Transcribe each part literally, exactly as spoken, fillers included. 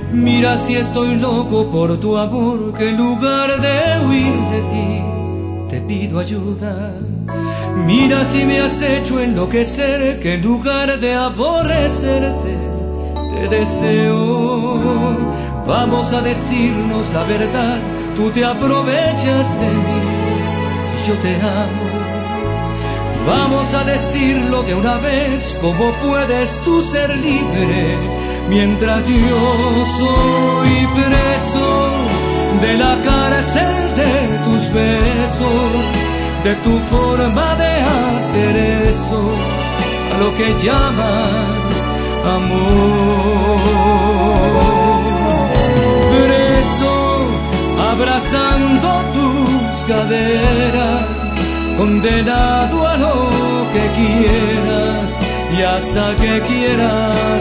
Mira si estoy loco por tu amor, que en lugar de huir de ti te pido ayuda. Mira si me has hecho enloquecer, que en lugar de aborrecerte te deseo. Vamos a decirnos la verdad, tú te aprovechas de mí y yo te amo. Vamos a decirlo de una vez, ¿cómo puedes tú ser libre mientras yo soy preso de la cárcel de tus besos, de tu forma de hacer eso, a lo que llamas amor? Preso, abrazando tus caderas, condenado a lo que quieras y hasta que quieras,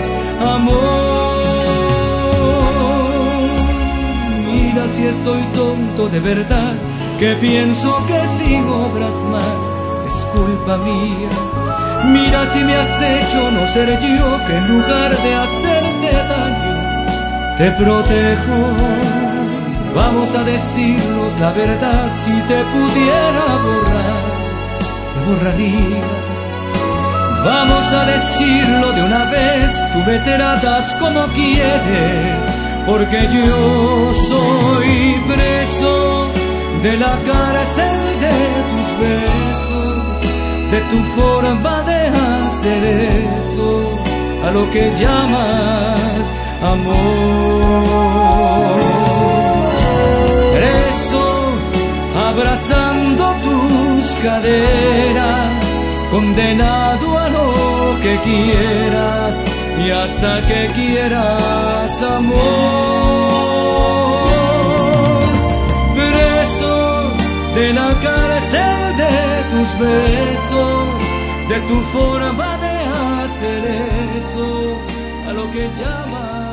amor. Mira si estoy tonto de verdad, que pienso que si obras mal es culpa mía. Mira si me has hecho no ser yo, que en lugar de hacerte daño te protejo. Vamos a decirnos la verdad, si te pudiera borrar, te borraría. Vamos a decirlo de una vez, tú me tratas como quieres, porque yo soy preso de la cárcel de tus besos, de tu forma de hacer eso, a lo que llamas amor. Abrazando tus caderas, condenado a lo que quieras y hasta que quieras, amor. Preso de la cárcel de tus besos, de tu forma de hacer eso, a lo que llamas